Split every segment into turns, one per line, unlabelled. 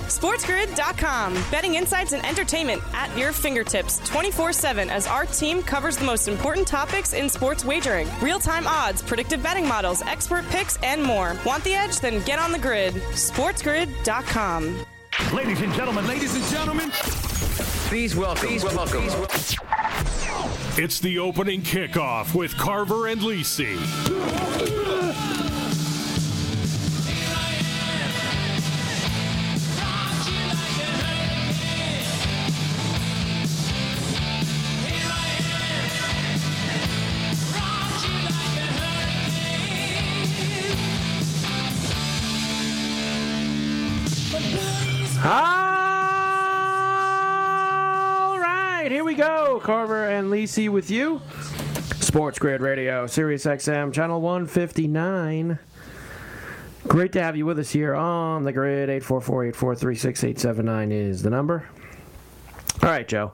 SportsGrid.com. Betting insights and entertainment at your fingertips 24/7 as our team covers the most important topics in sports wagering. Real-time odds, predictive betting models, expert picks, and more. Want the edge? Then get on the grid. SportsGrid.com.
Ladies and gentlemen, please welcome. It's the opening kickoff with Carver and Lisi.
All right, here we go. Carver and Lisi with you. Sports Grid Radio, Sirius XM, channel 159. Great to have you with us here on the grid. 844-843-6879 is the number. All right, Joe.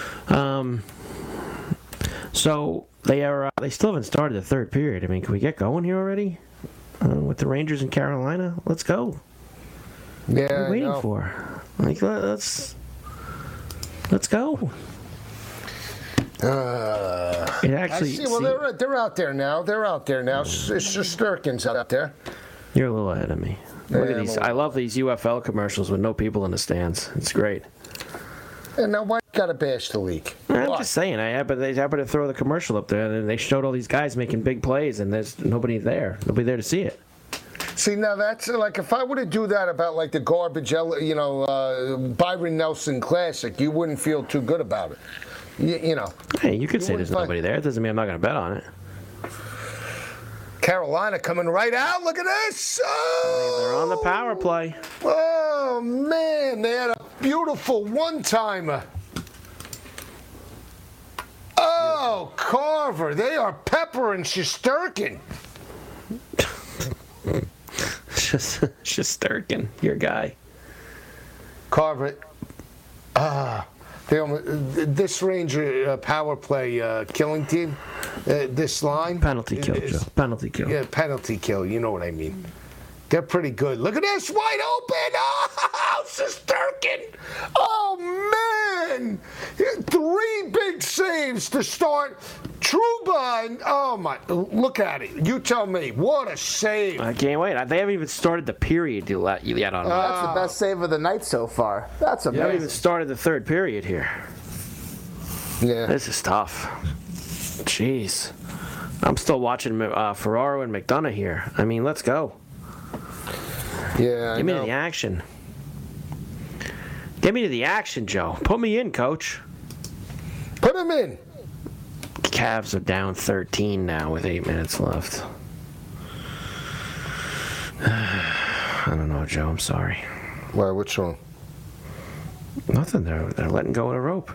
So they still haven't started the third period. I mean, can we get going here already with the Rangers in Carolina? Let's go.
Yeah,
what are we waiting for? Like, let's go. It actually.
They're out there now. Shesterkin's out there.
You're a little ahead of me. Look at these. I love these UFL commercials with no people in the stands. It's great.
And now why you gotta bash the league?
I'm just saying. They happened to throw the commercial up there, and they showed all these guys making big plays, and there's nobody there. Nobody there to see it.
See, now that's like if I were to do that about like the garbage, Byron Nelson Classic, you wouldn't feel too good about it. You know.
Hey, you could say there's nobody there. It doesn't mean I'm not going to bet on it.
Carolina coming right out. Look at this. Oh,
they're on the power play.
Oh, man. They had a beautiful one-timer. Oh, Carver. They are peppering Shesterkin.
Shesterkin, your guy.
Carver. This Ranger power play killing team, this line.
Penalty kill, Joe. Penalty kill.
Yeah, penalty kill. You know what I mean. They're pretty good. Look at this, wide open. Oh, Shesterkin. Oh, man. 3 big saves to start. Trouba, and oh, my. Look at it. You tell me. What a save.
I can't wait. They haven't even started the period yet on
That's the best save of the night so far. That's amazing.
They haven't even started the third period here.
Yeah.
This is tough. Jeez. I'm still watching Ferraro and McDonough here. I mean, let's go.
Yeah,
Give me to the action. Get me to the action, Joe. Put me in, Coach.
Put him in.
Cavs are down 13 now with 8 minutes left. I don't know, Joe. I'm sorry.
Why? What's wrong?
Nothing. They're letting go of the rope.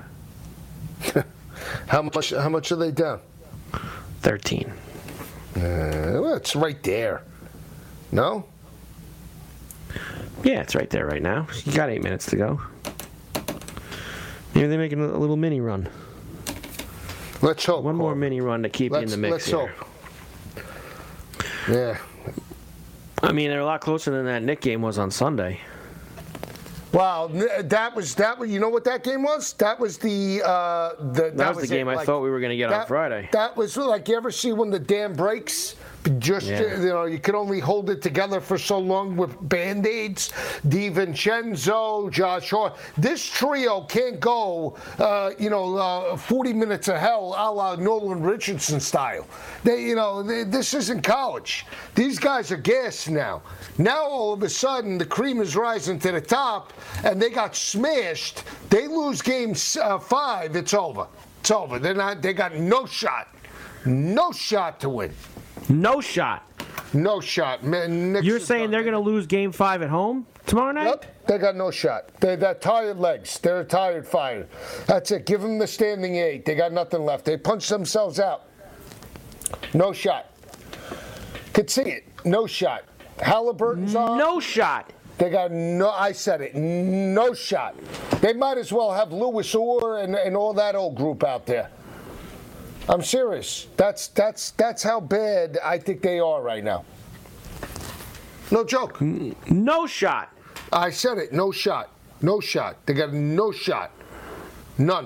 How much are they down?
13.
Well, it's right there. No?
Yeah, it's right there right now. You got 8 minutes to go. Maybe they're making a little mini run.
Let's hope.
One more mini run to keep you in the mix
let's
here.
Hope. Yeah.
I mean, they're a lot closer than that Knick game was on Sunday.
Wow, that was. You know what that game was? That was the
game I thought we were going to get on Friday.
That was like, you ever see when the dam breaks? You can only hold it together for so long with Band-Aids. DiVincenzo, Josh Hart. This trio can't go, 40 minutes of hell a la Nolan Richardson style. This isn't college. These guys are gassed now. Now all of a sudden the cream is rising to the top, and they got smashed. They lose game 5. It's over. It's over. They got no shot. No shot to win.
No shot.
No shot, man.
You're saying they're going to lose Game 5 at home tomorrow night?
Nope, they got no shot. They got tired legs. They're tired fired. That's it. Give them the standing 8. They got nothing left. They punched themselves out. No shot. Could see it. No shot. Halliburton's on.
No shot.
They got no. I said it. No shot. They might as well have Lewis Orr and all that old group out there. I'm serious. That's how bad I think they are right now. No joke.
No shot.
I said it. No shot. No shot. They got no shot. None.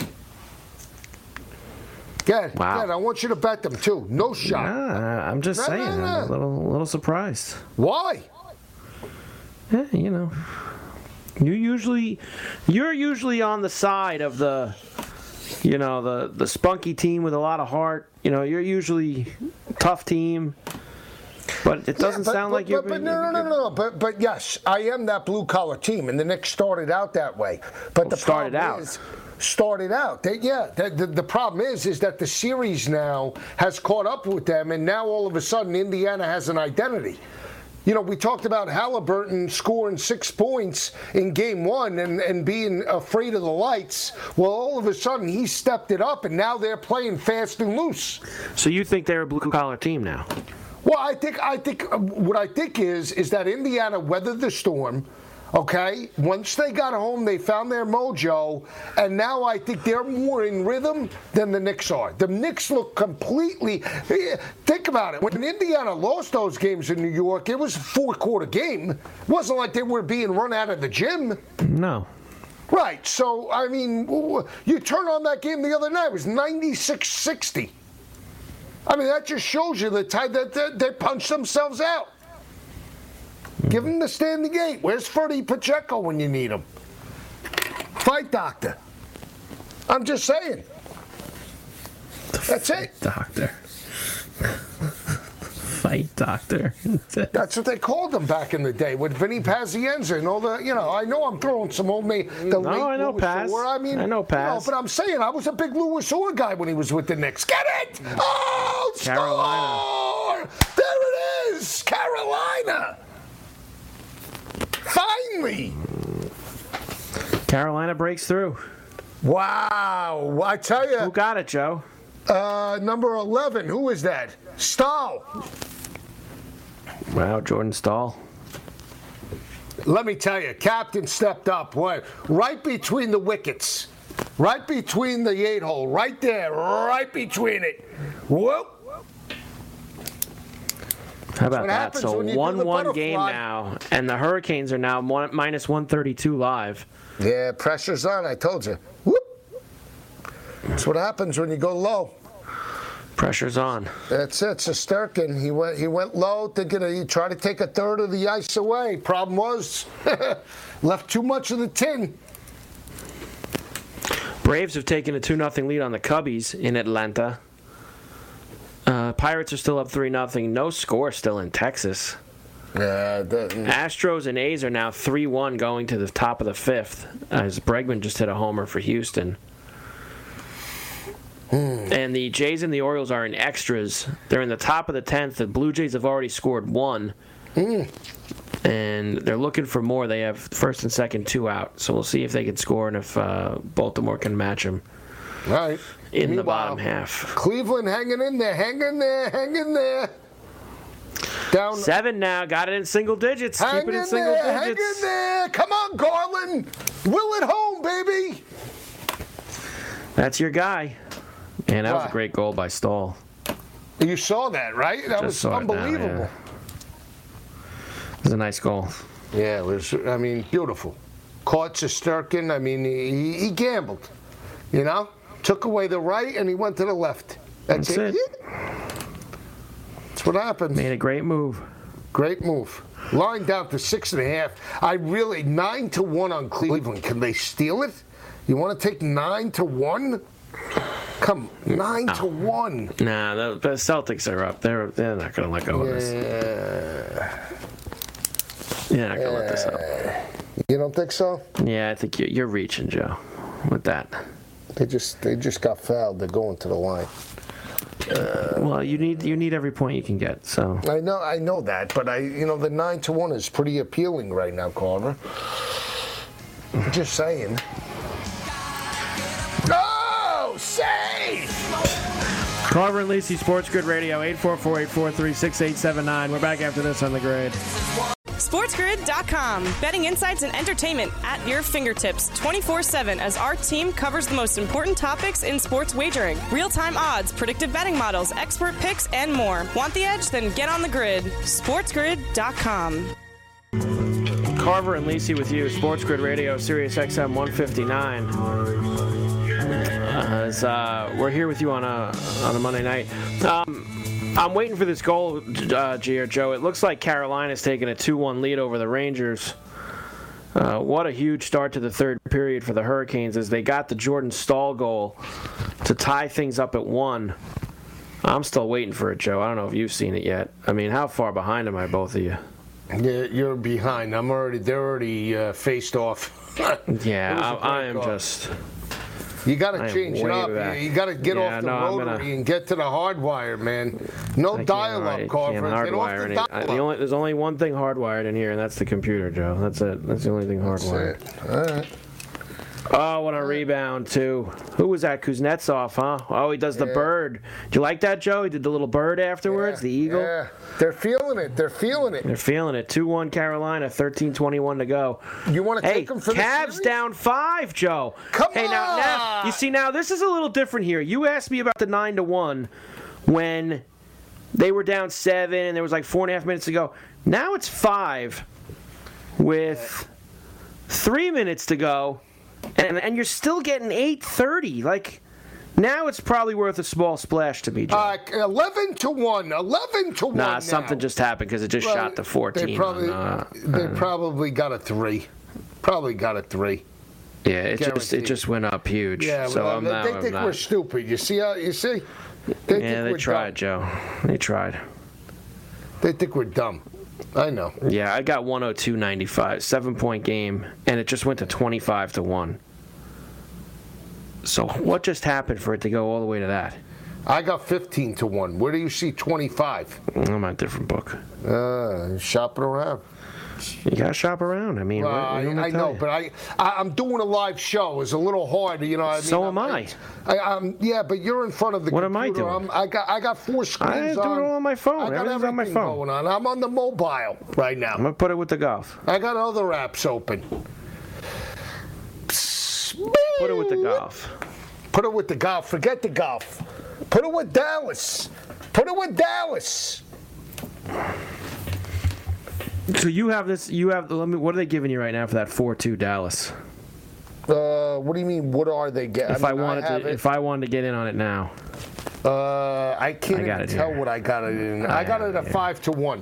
Good.
Wow.
Good. I want you to bet them, too. No shot.
I'm just saying. I'm a little surprised.
Why?
Yeah, you know. You're usually on the side of the spunky team with a lot of heart. You know, you're usually a tough team. But it doesn't sound like you're...
No. But yes, I am that blue-collar team, and the Knicks started out that way. But the problem is... Started out. The problem is that the series now has caught up with them, and now all of a sudden Indiana has an identity. You know, we talked about Halliburton scoring 6 points in game one and being afraid of the lights. Well, all of a sudden he stepped it up, and now they're playing fast and loose.
So you think they're a blue-collar team now?
Well, I think what I think is that Indiana weathered the storm. Okay, once they got home, they found their mojo, and now I think they're more in rhythm than the Knicks are. The Knicks look completely... Think about it. When Indiana lost those games in New York, it was a 4-quarter game. It wasn't like they were being run out of the gym.
No.
Right, so, I mean, you turn on that game the other night, it was 96-60. I mean, that just shows you that they punched themselves out. Give him the standing gate. Where's Freddie Pacheco when you need him? Fight doctor. I'm just saying. That's it.
Doctor. Fight doctor.
That's what they called him back in the day with Vinny Pazienza and all the, I know I'm throwing some old mate.
I know Paz. I know Paz.
But I'm saying I was a big Louis Orr guy when he was with the Knicks. Get it? Oh,
Carolina.
Score! There it is. Carolina. Finally.
Carolina breaks through.
Wow. I tell you.
Who got it, Joe?
Number 11. Who is that? Stahl.
Wow, Jordan Stahl.
Let me tell you, captain stepped up. Right between the wickets. Right between the 8-hole. Right there. Right between it. Whoop.
How about that? So 1-1 game now, and the Hurricanes are now minus 132 live.
Yeah, pressure's on, I told you. Whoop. That's what happens when you go low.
Pressure's on.
That's it. Shesterkin, he went low, thinking he tried to take a third of the ice away. Problem was, left too much of the tin.
Braves have taken a 2-0 lead on the Cubbies in Atlanta. Pirates are still up 3-0. No score still in Texas.
Yeah.
Astros and A's are now 3-1 going to the top of the 5th as Bregman just hit a homer for Houston. And the Jays and the Orioles are in extras. They're in the top of the 10th. The Blue Jays have already scored 1. And they're looking for more. They have first and second 2 out. So we'll see if they can score and if Baltimore can match them.
Right.
In the bottom half.
Cleveland hanging in there. Down
7 now. Got it in single digits. Keep it in single digits.
Hang in there. Come on, Garland. Will it home, baby.
That's your guy. And that was a great goal by Stahl.
You saw that, right? That was unbelievable.
Now, yeah. It was a nice goal.
Yeah, it was, beautiful. Caught Shesterkin. He gambled, Took away the right, and he went to the left. That's it. That's what happened.
Made a great move.
Great move. Line down to 6.5. 9-1 on Cleveland. Can they steal it? You want to take 9-1? Come, 9-1.
Nah, the Celtics are up. They're not going to let go of this. You're not going to let this up.
You don't think so?
Yeah, I think you're reaching, Joe, with that.
They just got fouled. They're going to the line.
Well, you need every point you can get. So
I know that, but the 9-1 is pretty appealing right now, Carver. I'm just saying. Oh, safe!
Carver and Lisi, Sports Grid Radio, 844-843-6879. We're back after this on the Grid.
SportsGrid.com. Betting insights and entertainment at your fingertips 24/7 as our team covers the most important topics in sports wagering. Real-time odds, predictive betting models, expert picks, and more. Want the edge? Then get on the grid. SportsGrid.com.
Carver and Lisi with you, Sports Grid Radio, Sirius XM 159. We're here with you on a Monday night. I'm waiting for this goal, G or Joe. It looks like Carolina's taking a 2-1 lead over the Rangers. What a huge start to the third period for the Hurricanes as they got the Jordan Staal goal to tie things up at 1. I'm still waiting for it, Joe. I don't know if you've seen it yet. I mean, how far behind am I, both of you?
Yeah, you're behind. They're already faced off.
Yeah, I am just...
You got to change it up. You got to get off the rotary and get to the hardwire, man. No dial-up, Carver. Get off the dial-up.
There's only one thing hardwired in here, and that's the computer, Joe. That's it. That's the only thing hardwired.
All right.
Oh, what a rebound, too. Who was that? Kuznetsov, huh? Oh, he does the bird. Do you like that, Joe? He did the little bird afterwards, the eagle.
Yeah, they're feeling it. They're feeling it.
2-1 Carolina, 13:21 to go.
You want to take them for the
Cavs
series?
Down 5, Joe.
Come on.
Now, you see, now this is a little different here. You asked me about the 9-1 when they were down 7 and there was like 4.5 minutes to go. Now it's 5 with 3 minutes to go. And you're still getting 8:30. Like, now it's probably worth a small splash to me, Joe.
11-1. 11-1.
Nah, something just happened because it just shot to 14.
They probably got a 3.
Yeah, it just went up huge.
Yeah,
so
they think we're stupid. You see? They
tried, Joe. They tried.
They think we're dumb. I know.
Yeah, I got 102.95, 7-point game, and it just went to 25-1. So what just happened for it to go all the way to that?
I got 15-1. Where do you see 25?
I'm on a different book.
Shopping around.
You gotta shop around. I mean,
I know, but I'm doing a live show. It's a little hard, you know. What I mean?
So am I.
Yeah, but you're in front of the
what
computer.
What am
I doing? I got 4 screens on.
I do it all on my phone.
I got
Everything's on my
everything
phone.
going on. I'm on the mobile right now.
I'm gonna put it with the golf.
I got other apps open.
Put it with the golf.
Put it with the golf. Forget the golf. Put it with Dallas.
So you have this. What are they giving you right now for that 4-2 Dallas?
What do you mean? What are they getting?
If I wanted to get in on it now.
I can't even tell what I got it in. I got it at 5-1.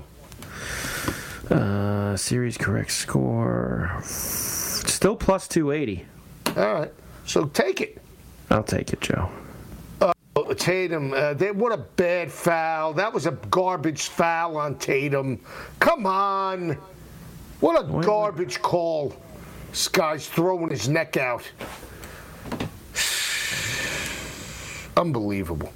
Series correct score. Still plus 280.
All right. So take it.
I'll take it, Joe.
Tatum, what a bad foul. That was a garbage foul on Tatum. Come on. What a garbage call. This guy's throwing his neck out. Unbelievable.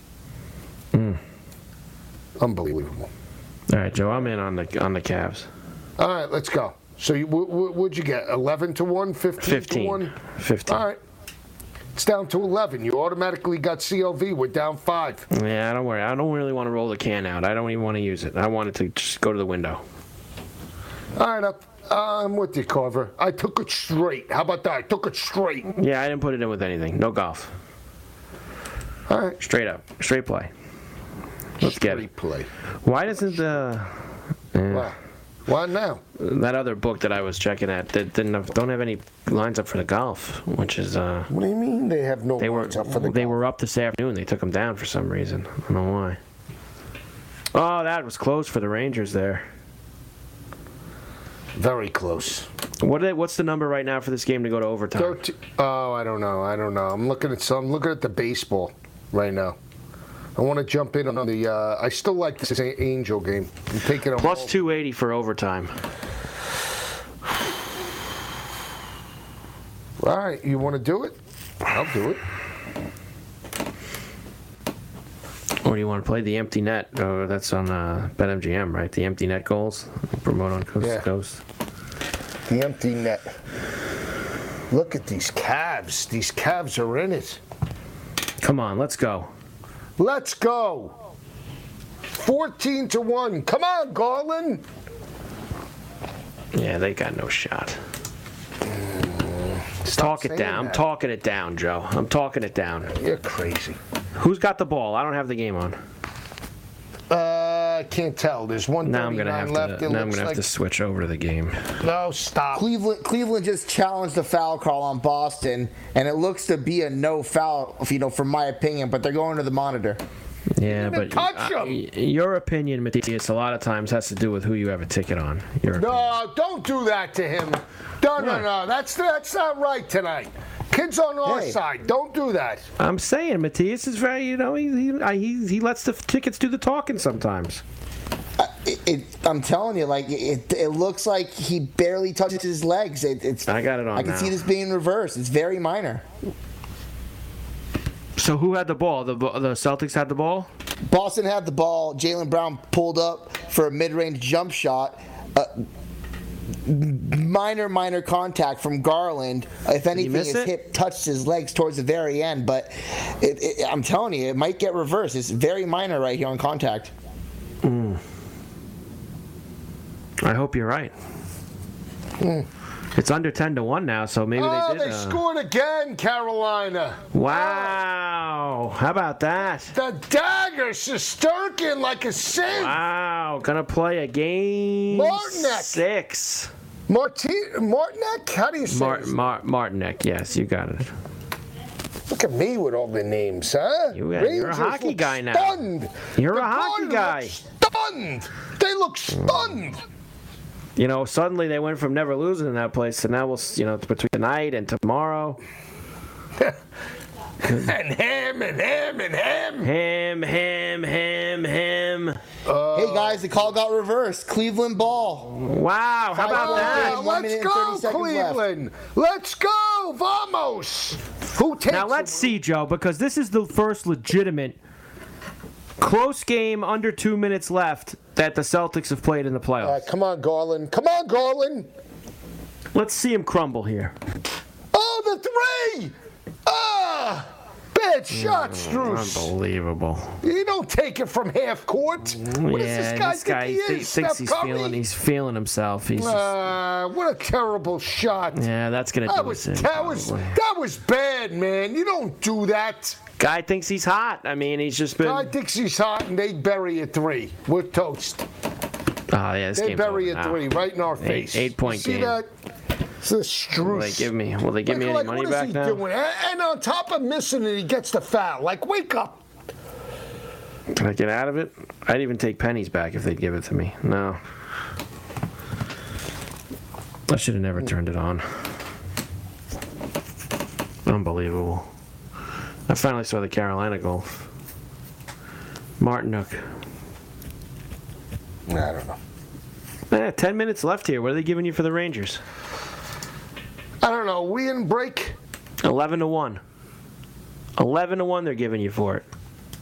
Unbelievable.
All right, Joe, I'm in on the Cavs.
All right, let's go. So what'd you get? 11-1, 15-1?
15.
All right. It's down to 11. You automatically got COV. We're down 5.
Yeah, don't worry. I don't really want to roll the can out. I don't even want to use it. I want it to just go to the window.
All right, I'm with you, Carver. I took it straight. How about that? I took it straight.
Yeah, I didn't put it in with anything. No golf.
All right.
Straight up. Straight play. Let's get it.
Straight play.
Why doesn't the...
Why now?
That other book that I was checking at don't have any lines up for the golf, which is...
What do you mean they have no lines up for the golf?
They were up this afternoon. They took them down for some reason. I don't know why. Oh, that was close for the Rangers there.
Very close.
What's the number right now for this game to go to overtime?
13. Oh, I don't know. I'm looking at the baseball right now. I want to jump in on the. I still like this Angel game. I'm taking
plus 280 for overtime.
All right, you want to do it? I'll do it.
Or do you want to play the empty net? Oh, that's on BetMGM, right? The empty net goals. Promote on Coast to Coast.
The empty net. Look at these Cavs. These Cavs are in it.
Come on, let's go.
Let's go. 14-1. Come on, Garland.
Yeah, they got no shot. Talk it down. I'm talking it down, Joe. I'm talking it down.
You're crazy.
Who's got the ball? I don't have the game on.
I can't tell. There's
Now I'm
139 left.
Now I'm gonna have to switch over to the game.
No, stop.
Cleveland just challenged the foul call on Boston, and it looks to be a no foul, from my opinion. But they're going to the monitor.
Yeah, but
touch him.
Your opinion, Matthias, a lot of times has to do with who you have a ticket on.
No, don't do that to him. No. That's not right tonight. Kids on our side. Don't do that.
I'm saying Matthias is very, he lets the tickets do the talking sometimes.
I'm telling you, it looks like he barely touches his legs.
I got it on.
I can see this being reversed. It's very minor.
So who had the ball? The Celtics had the ball?
Boston had the ball. Jaylen Brown pulled up for a mid-range jump shot. Minor contact from Garland. If anything, his hip touched his legs towards the very end. But I'm telling you, it might get reversed. It's very minor right here on contact.
I hope you're right. It's under 10-1 now, so maybe they did.
They scored again, Carolina.
Wow. How about that?
The dagger Shesterkin like a saint.
Wow. Gonna play a game
Martinek.
6.
Martinek? How do you say it?
Martinek, yes, you got it.
Look at me with all the names, huh?
You're a hockey guy now.
Stunned.
You're a hockey guy.
Stunned. They look stunned.
Suddenly they went from never losing in that place to now it's between tonight and tomorrow.
and ham.
Hey guys, the call got reversed. Cleveland ball.
Wow, how about that?
Let's go, Cleveland. Let's go, vamos. Who takes
Now let's see, Joe, because this is the first legitimate close game under 2 minutes left that the Celtics have played in the playoffs.
Come on, Garland.
Let's see him crumble here.
Oh, the three! Bad shot, Strus.
Unbelievable.
You don't take it from half court. What does this guy think he is?
Thinks he's feeling himself. He's
what a terrible shot.
Yeah, that's going to do it.
That was bad, man. You don't do that.
Guy thinks he's hot. I mean, he's just been...
Guy thinks he's hot, and they bury a three. We're toast.
Oh, yeah,
they bury a three right in our face.
8-point game.
See that? It's a Strus.
Will they give me any money back now?
Doing? And on top of missing it, he gets the foul. Wake up.
Can I get out of it? I'd even take pennies back if they'd give it to me. No. I should have never turned it on. Unbelievable. I finally saw the Carolina goal. Martinek.
I don't know.
10 minutes left here. What are they giving you for the Rangers?
I don't know. We in break?
11-1. 11-1 they're giving you for it.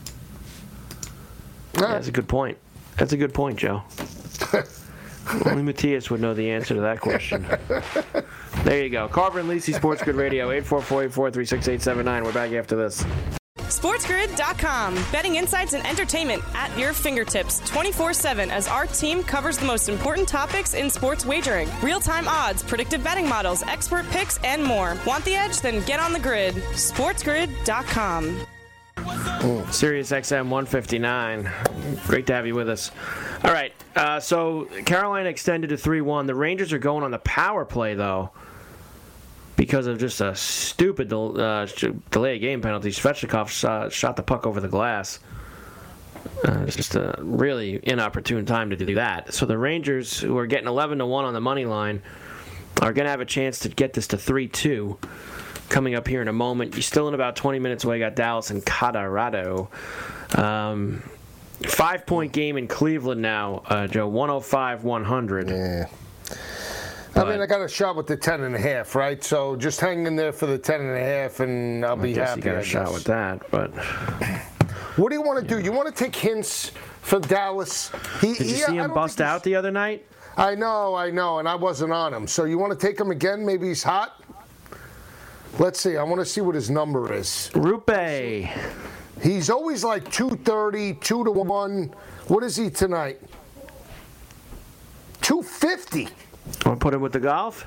Yeah, that's a good point. That's a good point, Joe. Only Matthias would know the answer to that question. There you go. Carver and Lisi, Sports Grid Radio, 844-843-6879. We're back after this.
SportsGrid.com. Betting insights and entertainment at your fingertips 24/7 as our team covers the most important topics in sports wagering. Real-time odds, predictive betting models, expert picks, and more. Want the edge? Then get on the grid. SportsGrid.com.
Sirius XM 159. Great to have you with us. All right, so Carolina extended to 3-1. The Rangers are going on the power play, though, because of just a stupid delay of game penalty. Svechnikov shot the puck over the glass. It's just a really inopportune time to do that. So the Rangers, who are getting 11-1 on the money line, are going to have a chance to get this to 3-2 coming up here in a moment. You're still in about 20 minutes away. Got Dallas and Colorado. 5-point game in Cleveland now, Joe, 105-100.
Yeah. I got a shot with the 10.5, right? So just hang in there for the 10.5, and I'll be happy.
You got a shot with that, but
what do you want to do? You want to take hints from Dallas?
Did you see him bust out the other night?
I know, and I wasn't on him. So you want to take him again? Maybe he's hot. Let's see. I want to see what his number is.
Rupe.
He's always like 230, 2-1. What is he tonight? 250.
Want to put him with the golf?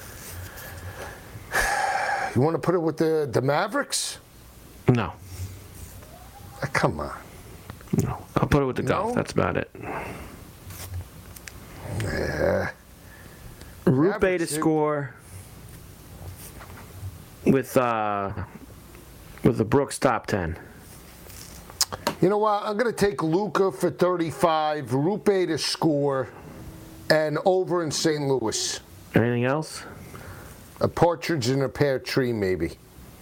You want to put it with the Mavericks?
No.
Come on.
No. I'll put it with the golf.
No?
That's about it.
Yeah.
Rupe to score with the Brooks top 10.
You know what? I'm going to take Luka for 35, Rupe to score, and over in St. Louis.
Anything else?
A partridge in a pear tree, maybe.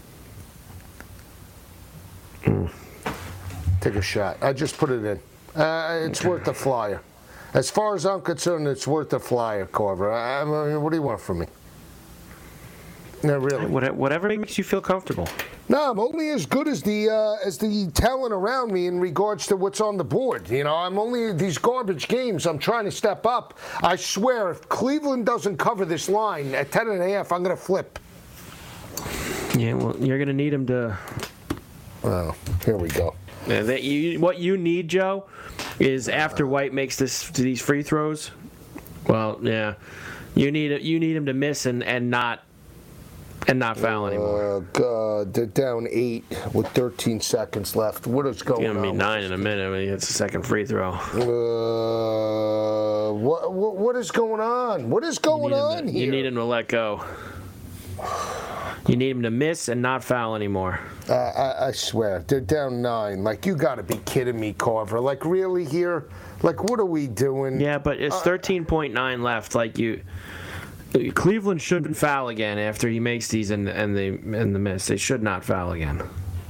Take a shot. I just put it in. It's worth a flyer. As far as I'm concerned, it's worth a flyer, Carver. I mean, what do you want from me? No, really.
Whatever makes you feel comfortable.
No, I'm only as good as the talent around me in regards to what's on the board. You know, I'm only these garbage games. I'm trying to step up. I swear, if Cleveland doesn't cover this line at 10.5, I'm going to flip.
Yeah, well, you're going to need him to.
Oh, here we go.
What you need, Joe, is after White makes these free throws. Well, yeah, you need him to miss and not foul anymore.
Oh, God. They're down 8 with 13 seconds left. What is going on?
It's going to be 9 in a minute when he hits the second free throw.
What is going on? What is going on here?
You need him to let go. You need him to miss and not foul anymore.
I swear. They're down 9. Like, you got to be kidding me, Carver. Like, really here? Like, what are we doing?
Yeah, but it's 13.9 left. Like, Cleveland shouldn't foul again after he makes these and the miss. They should not foul again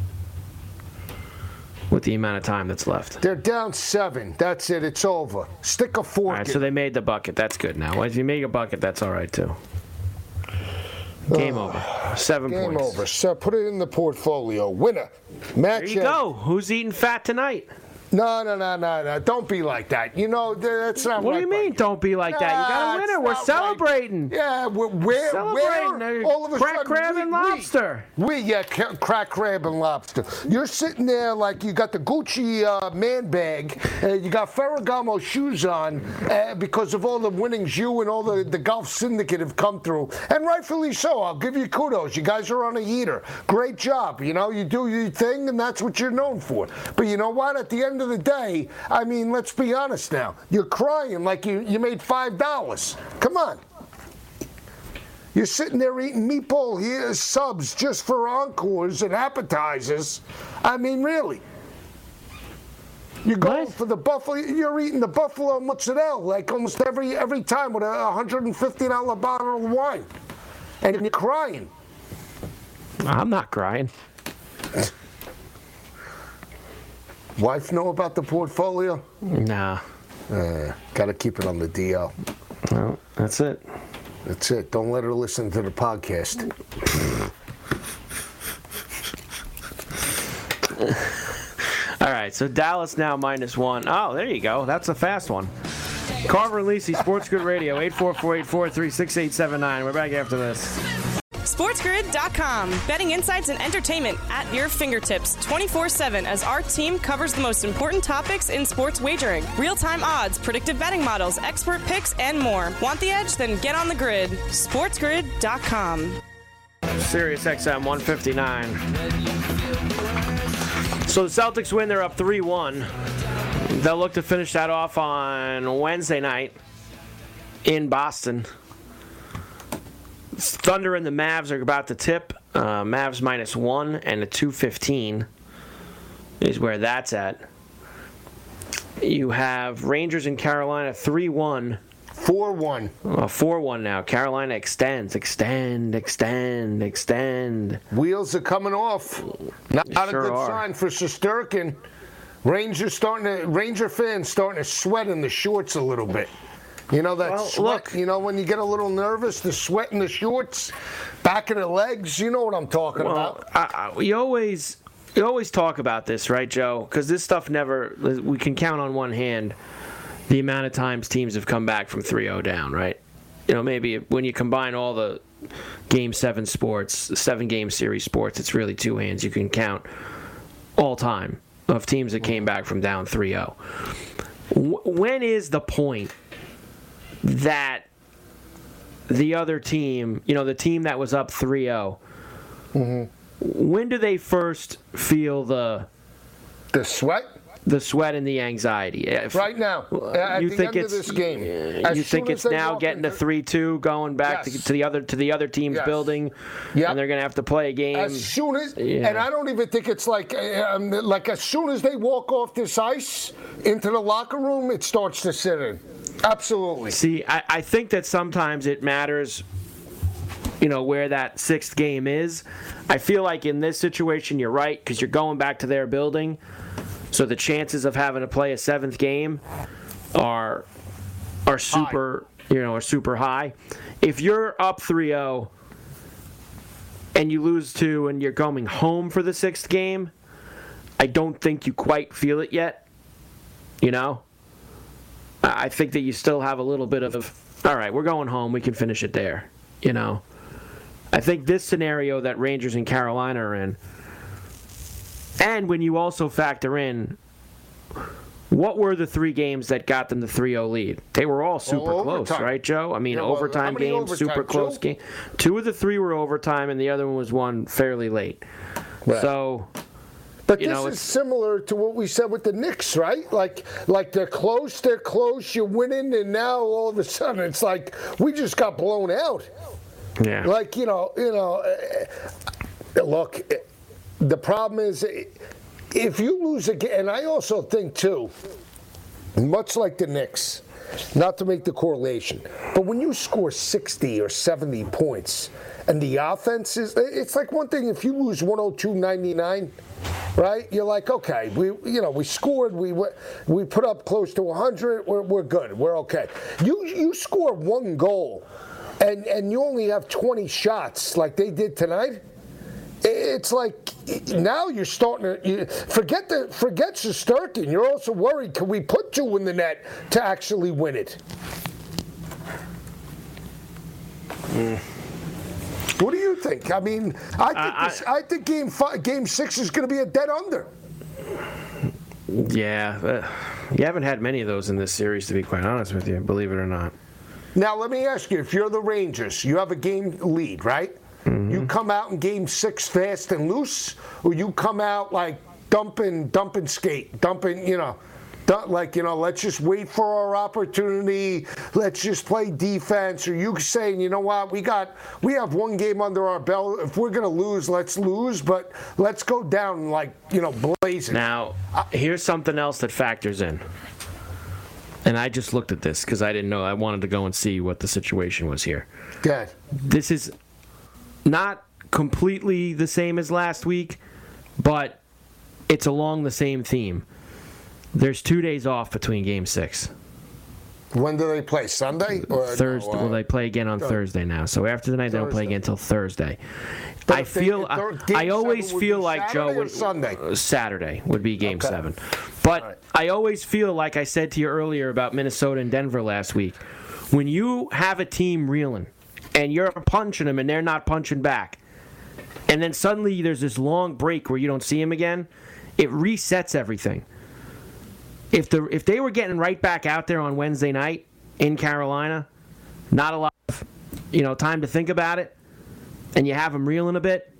with the amount of time that's left.
They're down 7. That's it. It's over. Stick a fork.
All right, so they made the bucket. That's good now. If you make a bucket, that's all right too. Game over. 7 points.
Game over. So put it in the portfolio. Winner. Match.
There you go. Who's eating fat tonight?
No. Don't be like that. You know, that's not
What
right.
do you mean, don't be like that? You got a winner. We're celebrating.
Right. Yeah, we're
celebrating.
all of a
crack
sudden,
crab and lobster.
Crack crab and lobster. You're sitting there like you got the Gucci man bag, you got Ferragamo shoes on because of all the winnings you and all the golf syndicate have come through, and rightfully so. I'll give you kudos. You guys are on a heater. Great job. You know, you do your thing, and that's what you're known for. But you know what? At the end of the day, I mean, let's be honest now. You're crying like you made $5. Come on. You're sitting there eating meatball here, subs just for encores and appetizers. I mean, really. You're going for the buffalo. You're eating the buffalo mozzarella like almost every time with a $150 bottle of wine, and you're crying.
I'm not crying.
Wife know about the portfolio?
Nah.
Got to keep it on the DL.
Well, that's it.
That's it. Don't let her listen to the podcast.
All right, so Dallas now -1. Oh, there you go. That's a fast one. Carver and Lisi, Sports Grid Radio, 844-843-6879. We're back after this.
SportsGrid.com. Betting insights and entertainment at your fingertips 24/7 as our team covers the most important topics in sports wagering. Real-time odds, predictive betting models, expert picks, and more. Want the edge? Then get on the grid. SportsGrid.com.
Sirius XM 159. So the Celtics win. They're up 3-1. They'll look to finish that off on Wednesday night in Boston. Thunder and the Mavs are about to tip. Mavs -1 and a 215 is where that's at. You have Rangers and Carolina 3-1.
4-1.
4-1 now. Carolina extend.
Wheels are coming off. Not
Sure
a good
are.
sign for Shesterkin. Ranger fans starting to sweat in the shorts a little bit. You know that sweat,
look.
you know, when you get a little nervous, the sweat in the shorts, back of the legs, you know what I'm talking about.
We always talk about this, right, Joe? Because this stuff we can count on one hand the amount of times teams have come back from 3-0 down, right? You know, maybe when you combine all the Game 7 sports, 7-game series sports, it's really two hands. You can count all time of teams that came back from down 3-0. When is the point that the other team, you know, the team that was up 3-0, when do they first feel the
sweat?
the sweat and the anxiety.
Right now, at
you
the
think
end of this game.
You think it's now getting to 3-2, going back to the other team's building, and they're going to have to play a game.
As soon as, and I don't even think it's like as soon as they walk off this ice into the locker room, it starts to sit in. Absolutely.
See, I think that sometimes it matters, where that sixth game is. I feel like in this situation, you're right, because you're going back to their building. So the chances of having to play a seventh game are super, are super high. If you're up 3-0 and you lose 2 and you're going home for the sixth game, I don't think you quite feel it yet. I think that you still have a little bit of, all right, we're going home, we can finish it there. I think this scenario that Rangers and Carolina are in, and when you also factor in, what were the 3 games that got them the 3-0 lead? They were all super close, right, Joe? I mean, overtime games, super close game. 2 of the 3 were overtime, and the other one was won fairly late. Right. So,
but this is similar to what we said with the Knicks, right? Like they're close, you're winning, and now all of a sudden it's like we just got blown out.
Yeah.
Like, look, the problem is if you lose again, and I also think, too, much like the Knicks, not to make the correlation, but when you score 60 or 70 points and the offense is, it's like one thing if you lose 102-99, right? You're like, okay, we scored, we put up close to 100, we're good, we're okay. You score 1 goal and you only have 20 shots like they did tonight. It's like now you're starting to forget Shesterkin. You're also worried, can we put 2 in the net to actually win it? What do you think? I mean, I think game 6 is going to be a dead under.
Yeah, you haven't had many of those in this series, to be quite honest with you, believe it or not.
Now, let me ask you, if you're the Rangers, you have a game lead, right? Mm-hmm. You come out in game 6 fast and loose, or you come out like dumping skate, let's just wait for our opportunity, let's just play defense, or you saying, you know what, we have 1 game under our belt, if we're going to lose, let's lose, but let's go down blazing.
Now, here's something else that factors in. And I just looked at this because I didn't know. I wanted to go and see what the situation was here.
Good.
This is not completely the same as last week, but it's along the same theme. There's 2 days off between Game 6.
When do they play? Sunday? Or
Thursday. Well, they play again on Thursday now. So after the night, they don't play again until Thursday. I always feel like, Joe, Saturday would be Game 7. But I always feel like I said to you earlier about Minnesota and Denver last week, when you have a team reeling and you're punching them and they're not punching back, and then suddenly there's this long break where you don't see them again, it resets everything. If they were getting right back out there on Wednesday night in Carolina, not a lot of time to think about it, and you have them reeling a bit,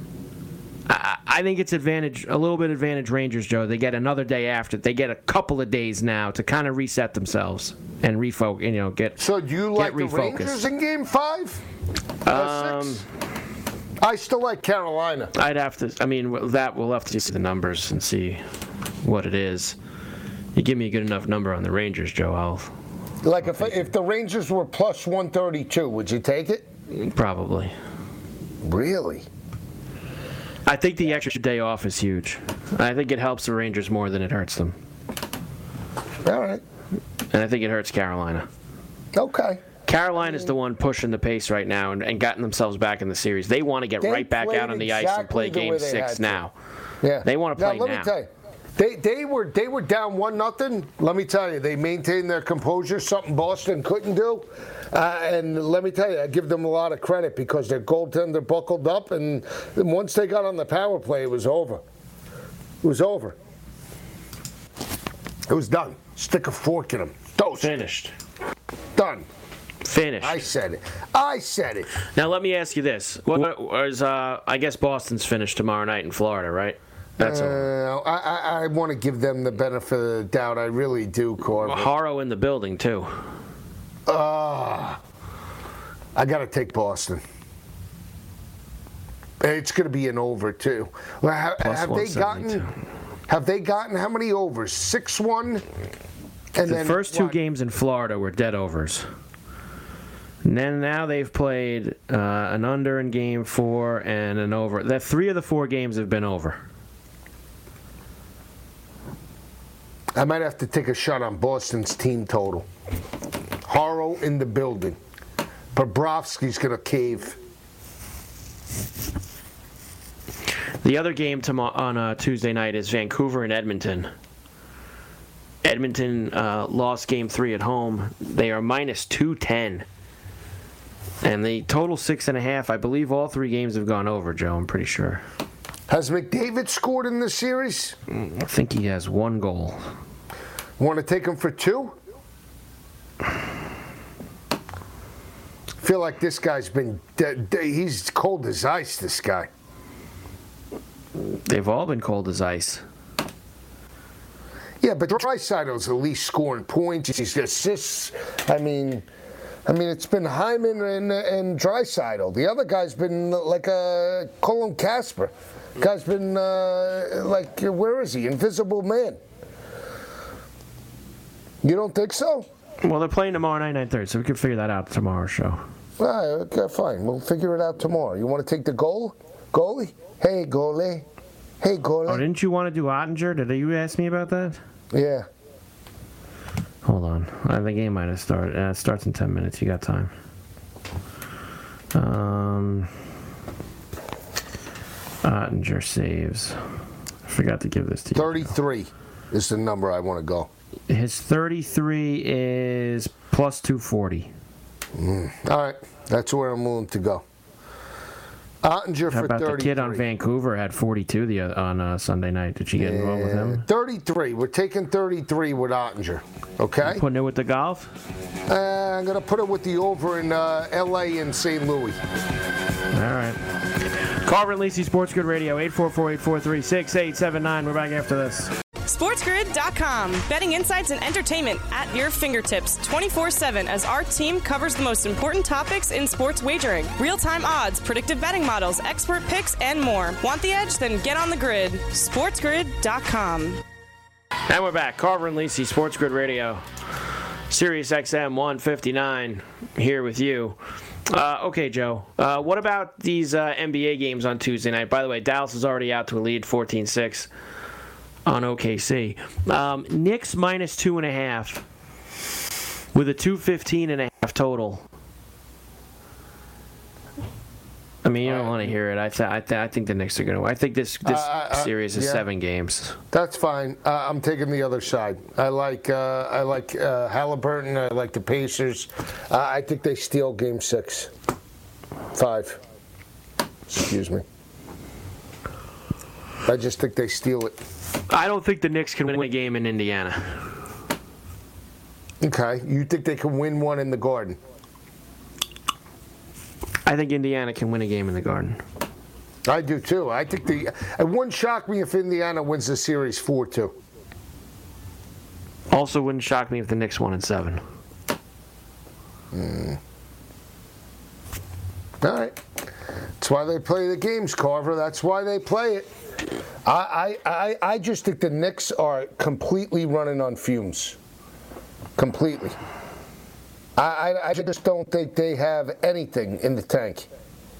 I think it's a little bit advantage Rangers, Joe. They get another day after. They get a couple of days now to kind of reset themselves and refocus.
So do you like the Rangers in Game 5? 6? I still like Carolina.
I'd have to. I mean, we'll have to see the numbers and see what it is. You give me a good enough number on the Rangers, Joe, I'll
if the Rangers were plus 132, would you take it?
Probably.
Really?
I think the extra day off is huge. I think it helps the Rangers more than it hurts them.
All right.
And I think it hurts Carolina.
Okay.
Carolina's the one pushing the pace right now and gotten themselves back in the series. They want to get right back out on the ice and play Game 6 now.
Yeah.
They want to play now.
Let me tell you. They were down 1-0. Let me tell you, they maintained their composure, something Boston couldn't do. And let me tell you, I give them a lot of credit because their goaltender buckled up, and once they got on the power play, it was over. It was over. It was done. Stick a fork in them. Toast.
Finished.
Done.
Finished.
I said it.
Now let me ask you this: what was I guess Boston's finished tomorrow night in Florida, right? That's all.
I want to give them the benefit of the doubt. I really do, Corver.
Haro in the building, too.
I got to take Boston. It's going to be an over, too. Have they gotten how many overs? 6-1? And
the first two games in Florida were dead overs. And then now they've played an under in game 4 and an over. The 3 of the 4 games have been over.
I might have to take a shot on Boston's team total. Haro in the building. Bobrovsky's going to cave.
The other game on Tuesday night is Vancouver and Edmonton. Edmonton lost game 3 at home. They are minus 210. And the total 6.5. I believe all 3 games have gone over, Joe. I'm pretty sure.
Has McDavid scored in this series?
I think he has 1 goal.
Want to take him for 2? Feel like this guy's been he's cold as ice, this guy.
They've all been cold as ice.
Yeah, but Draisaitl's at least scoring points. He's got assists. I mean, it's been Hyman and Draisaitl. The other guy's been like a Colin Casper. Guy's been like, where is he? Invisible Man. You don't think so?
Well, they're playing tomorrow night, 9:30, so we can figure that out tomorrow's show.
All right, okay, fine. We'll figure it out tomorrow. You want to take the goalie? Hey, goalie. Hey, goalie.
Oh, didn't you want to do Ottinger? Did you ask me about that?
Yeah.
Hold on. The game might have started. It starts in 10 minutes. You got time. Ottinger saves. I forgot to give this to you.
33 is the number I want to go.
His 33 is plus 240.
All right. That's where I'm willing to go. Ottinger
How
for
about
33.
the kid on Vancouver had 42 on Sunday night? Did you get involved with him?
33. We're taking 33 with Ottinger. Okay?
You putting it with the golf?
I'm going to put it with the over in L.A. and St. Louis.
All right. Carver and Lisi, Sports Grid Radio, 844-843-6879. We're back after this.
SportsGrid.com. Betting insights and entertainment at your fingertips 24/7 as our team covers the most important topics in sports wagering. Real-time odds, predictive betting models, expert picks, and more. Want the edge? Then get on the grid. SportsGrid.com.
And we're back. Carver and Lisi, Sports Grid Radio. Sirius XM 159 here with you. Okay, Joe. What about these NBA games on Tuesday night? By the way, Dallas is already out to a lead 14-6 on OKC. Knicks minus 2.5 with a 215.5 total. I mean, you don't want to hear it. I think the Knicks are going to win. I think this series is 7 games.
That's fine. I'm taking the other side. I like Halliburton. I like the Pacers. I think they steal Game 6. 5. Excuse me. I just think they steal it.
I don't think the Knicks can win a game in Indiana.
Okay. You think they can win one in the Garden?
I think Indiana can win a game in the Garden.
I do too. I think it wouldn't shock me if Indiana wins the series 4-2.
Also wouldn't shock me if the Knicks won in 7.
All right. That's why they play the games, Carver. That's why they play it. I just think the Knicks are completely running on fumes. Completely. I just don't think they have anything in the tank.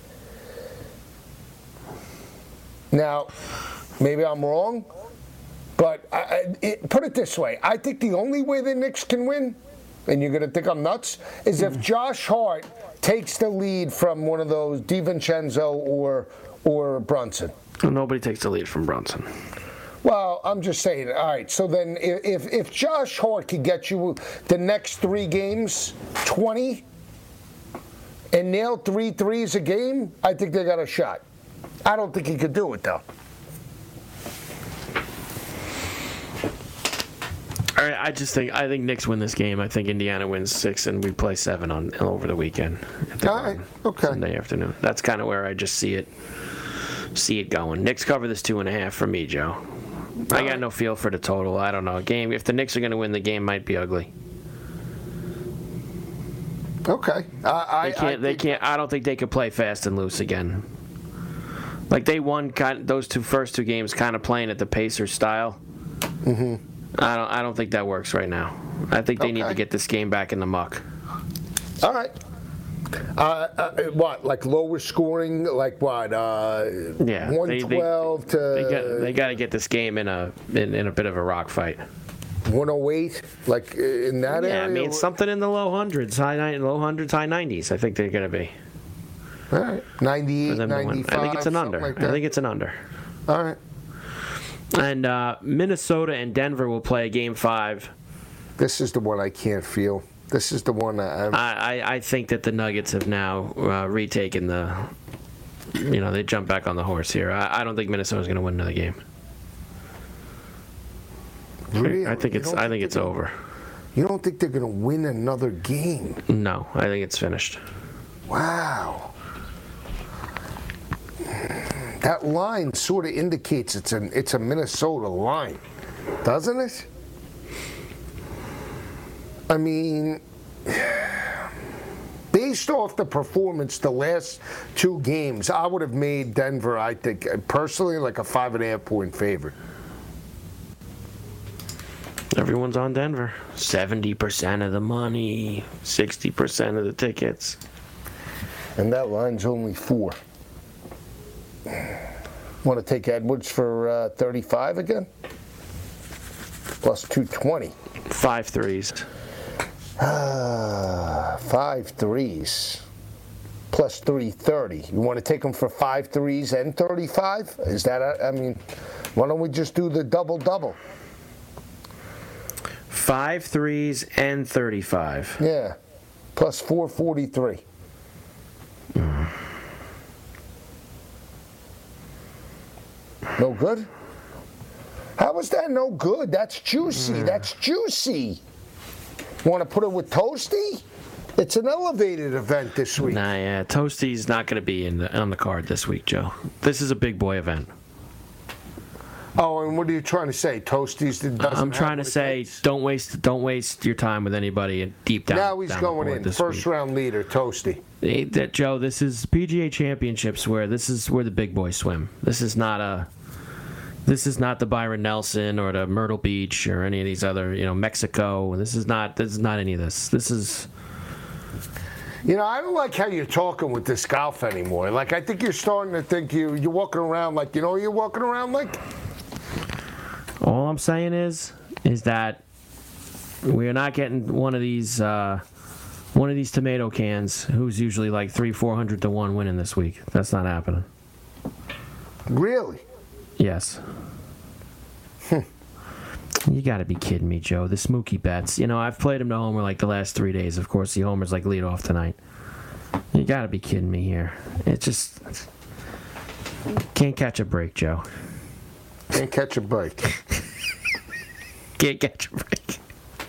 Now, maybe I'm wrong, but put it this way. I think the only way the Knicks can win, and you're going to think I'm nuts, is if Josh Hart takes the lead from one of those DiVincenzo or Brunson.
Well, nobody takes the lead from Brunson.
Well, I'm just saying. All right, so then if Josh Hart could get you the next 3 games, 20, and nail 3 threes a game, I think they got a shot. I don't think he could do it, though.
All right, I think Knicks win this game. I think Indiana wins 6, and we play 7 over the weekend.
All right, okay.
Sunday afternoon. That's kind of where I just see it. see it going. Knicks cover this 2.5 for me, Joe. I got no feel for the total. I don't know. Game. If the Knicks are going to win, the game might be ugly.
Okay.
They can't. I don't think they could play fast and loose again. Like they won those first two games, kind of playing at the Pacers style.
Mm-hmm.
I don't think that works right now. I think they need to get this game back in the muck.
All right. What, like lower scoring, like what? 112 to.
They got to get this game in a bit of a rock fight.
108, like in that area.
Yeah, I mean something in the low hundreds, high 90s. I think they're going to be.
All right, 98, 95.
I think it's an under.
Like
I think it's an under.
All right.
And Minnesota and Denver will play Game 5.
This is the one I can't feel. This is the one
I think that the Nuggets have now retaken the. They jump back on the horse here. I don't think Minnesota's going to win another game.
Really?
I think it's over.
You don't think they're going to win another game?
No, I think it's finished.
Wow. That line sort of indicates it's a Minnesota line, doesn't it? I mean, based off the performance the last two games, I would have made Denver, I think, personally, like a 5.5-point favorite.
Everyone's on Denver. 70% of the money, 60% of the tickets.
And that line's only 4. Want to take Edwards for 35 again? Plus 220.
5 threes.
5 threes. Plus 330. You want to take them for 5 threes and 35? Is that, why don't we just do the double-double?
5 threes and 35.
Yeah. Plus 443. No good? How is that no good? That's juicy. That's juicy. Want to put it with Toasty? It's an elevated event this week.
Nah, yeah. Toasty's not going to be on the card this week, Joe. This is a big boy event.
Oh, and what are you trying to say? Toasties doesn't
I'm trying to say don't waste your time with anybody deep down.
Now he's going in. First round leader, Toasty.
Joe, this is PGA Championships where the big boys swim. This is not the Byron Nelson or the Myrtle Beach or any of these other, Mexico. This is not any of this. This is.
I don't like how you're talking with this golf anymore. Like, I think you're starting to think you're walking around like, you're walking around like.
All I'm saying is that we're not getting one of these tomato cans who's usually like 300-400 to 1 winning this week. That's not happening.
Really?
Yes. You got to be kidding me, Joe. The Smookie bets. I've played him to homer like the last 3 days. Of course, the homer's like lead off tonight. You got to be kidding me here. It just can't catch a break, Joe.
Can't catch a break.
Can't catch a break.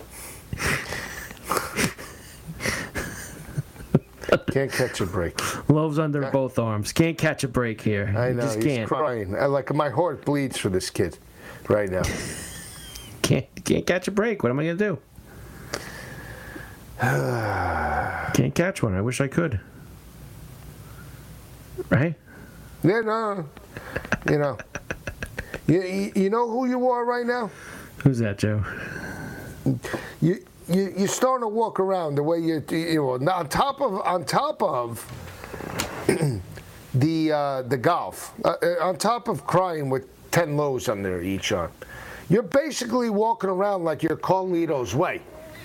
Can't catch a break.
Love's under both arms. Can't catch a break here.
I know.
Just
he's crying. My heart bleeds for this kid right now.
Can't catch a break. What am I going to do? Can't catch one. I wish I could. Right?
Yeah, no. You know who you are right now?
Who's that, Joe?
You're starting to walk around the way you on top of the golf, on top of crying with 10 lows under each arm. You're basically walking around like you're Carlito's Way.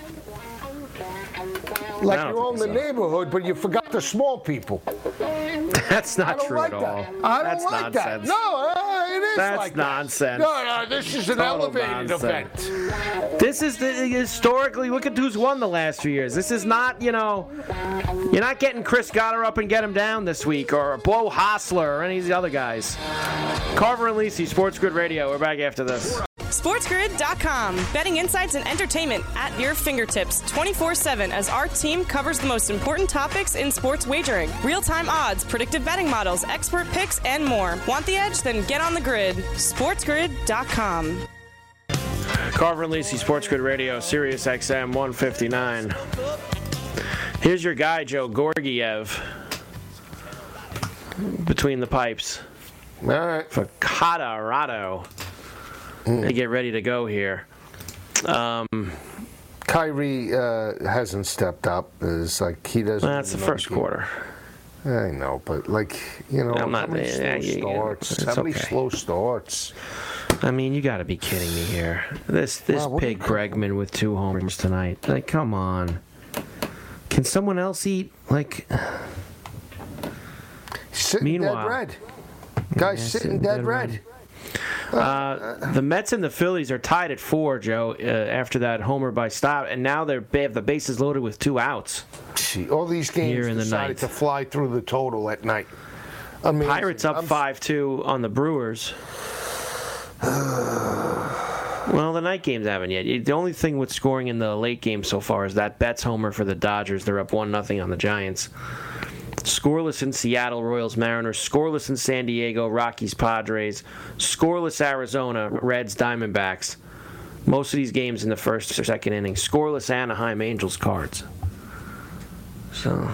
Like you own the neighborhood, but you forgot the small people.
That's not true at all.
I don't like that. No, it is like that.
That's nonsense.
No, this is an elevated event.
This is historically, look at who's won the last few years. This is not, you're not getting Chris Goddard up and get him down this week, or Bo Hostler, or any of the other guys. Carver and Lisi, Sports Grid Radio. We're back after this.
SportsGrid.com. Betting insights and entertainment at your fingertips 24/7 as our team covers the most important topics in sports wagering. Real-time odds, predictive betting models, expert picks, and more. Want the edge? Then get on the grid. SportsGrid.com.
Carver and Lisi, Sports Grid Radio, Sirius XM 159. Here's your guy, Joe Gorgiev, between the pipes.
All right.
For Colorado. They get ready to go here.
Kyrie hasn't stepped up. It's like he doesn't.
That's the first quarter.
I know, but
I'm not,
how many slow starts?
I mean, you got to be kidding me here. This pig Bregman with 2 homers tonight. Like, come on. Can someone else eat? Like,
sitting dead red. Guy's sitting dead red.
The Mets and the Phillies are tied at 4, Joe, after that homer by Stott, and now they have the bases loaded with 2 outs.
See, all these games decided to fly through the total at night. Amazing.
Pirates up 5-2 on the Brewers. Well, the night games haven't yet. The only thing with scoring in the late game so far is that Betts homer for the Dodgers. They're up 1-0 on the Giants. Scoreless in Seattle, Royals, Mariners. Scoreless in San Diego, Rockies, Padres. Scoreless Arizona, Reds, Diamondbacks. Most of these games in the first or second inning. Scoreless Anaheim, Angels, Cards. So,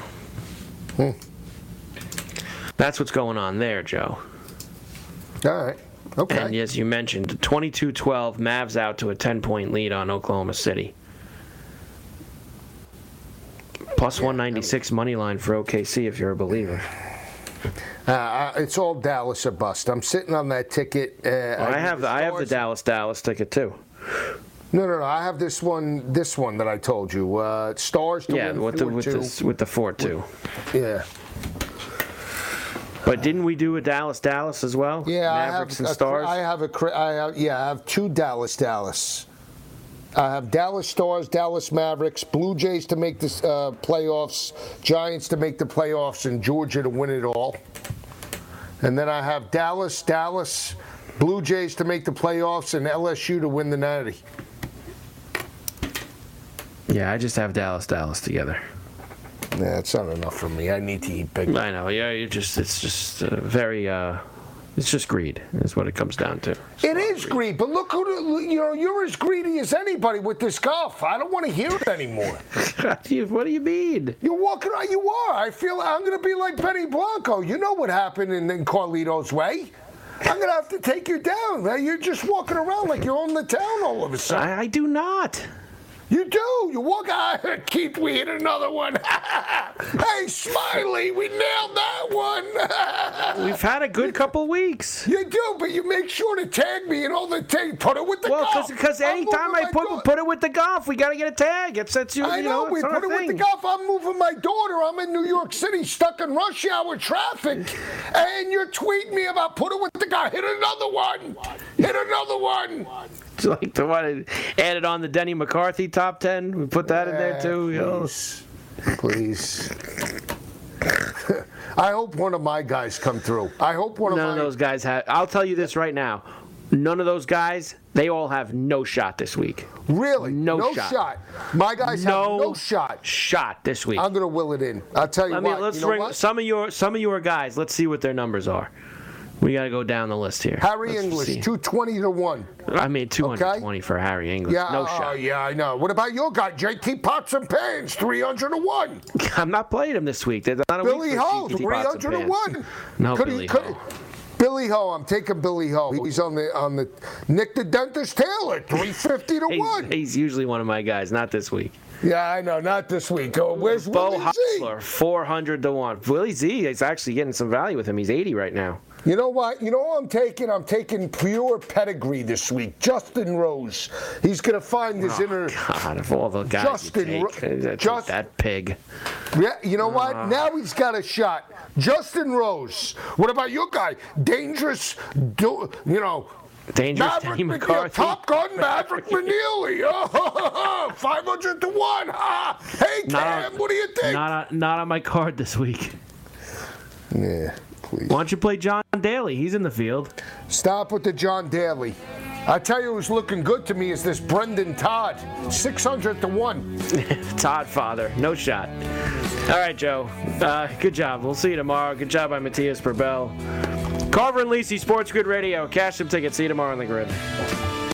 that's what's going on there, Joe.
All right. Okay.
And as you mentioned, 22-12, Mavs out to a 10-point lead on Oklahoma City. Plus 196 money line for OKC if you're a believer.
It's all Dallas or bust. I'm sitting on that ticket.
I have the Dallas ticket too.
No. I have this one that I told you. Stars to win 4-2.
With the 4-2.
Yeah.
But didn't we do a Dallas as well?
Yeah,
Mavericks and Stars.
I have 2 Dallas. I have Dallas Stars, Dallas Mavericks, Blue Jays to make the playoffs, Giants to make the playoffs, and Georgia to win it all. And then I have Dallas, Blue Jays to make the playoffs, and LSU to win the Natty.
Yeah, I just have Dallas together.
Yeah, it's not enough for me. I need to eat big.
I know. Yeah, it's just very. It's just greed, is what it comes down to.
It is greed, but look you're as greedy as anybody with this golf. I don't want to hear it anymore.
What do you mean?
You're walking around, you are. I feel I'm going to be like Benny Blanco. You know what happened in Carlito's Way. I'm going to have to take you down, man. You're just walking around like you own the town all of a sudden.
I do not.
You do. You walk out. Keith, we hit another one. Hey, Smiley, we nailed that one.
We've had a good couple weeks.
You do, but you make sure to tag me in all the tags. Put it with the golf.
Well, because anytime I put it with the golf, we got to get a tag.
I know, we put it with the golf. I'm moving my daughter. I'm in New York City, stuck in rush hour traffic. And you're tweeting me about put it with the golf. Hit another one.
Like the one added on the Denny McCarthy top 10. We put that in there too.
Please. I hope one of my guys come through. I hope none
of those guys have. I'll tell you this right now. None of those guys, they all have no shot this week.
Really?
No shot.
My guys have no shot.
Shot this week.
I'm going to will it in. I'll tell you what.
Let's bring some of your guys. Let's see what their numbers are. We got to go down the list here.
Harry English, 220 to 1.
I mean, 220 for Harry English.
Yeah,
no shot.
Yeah, I know. What about your guy, JT Pots and Pans, 300 to 1?
I'm not playing him this week. There's not a
Billy Ho, 300 to 1.
No, Billy Ho.
Billy Ho, I'm taking Billy Ho. He's on the Nick the Dentist Taylor, 350 to 1.
He's usually one of my guys, not this week.
Yeah, I know, not this week. Oh, where's
Bo
Willie
Hostler, 400 to 1. Willie Z is actually getting some value with him. He's 80 right now.
You know what? You know what I'm taking? I'm taking pure pedigree this week. Justin Rose. He's going to find his inner...
God, of all the guys that pig.
Yeah, you know what? Now he's got a shot. Justin Rose. What about your guy? Dangerous,
Dangerous Danny McCarthy.
Top Gun Maverick Manili. 500 to 1. Hey, Cam, what do you think?
Not on my card this week.
Yeah. Please.
Why don't you play John Daly? He's in the field.
Stop with the John Daly. I tell you who's looking good to me is this Brendan Todd. 600-1.
Todd father. No shot. All right, Joe. Good job. We'll see you tomorrow. Good job by Matthias Burbell. Carver and Lisi, Sports Grid Radio. Cash some tickets. See you tomorrow on the Grid.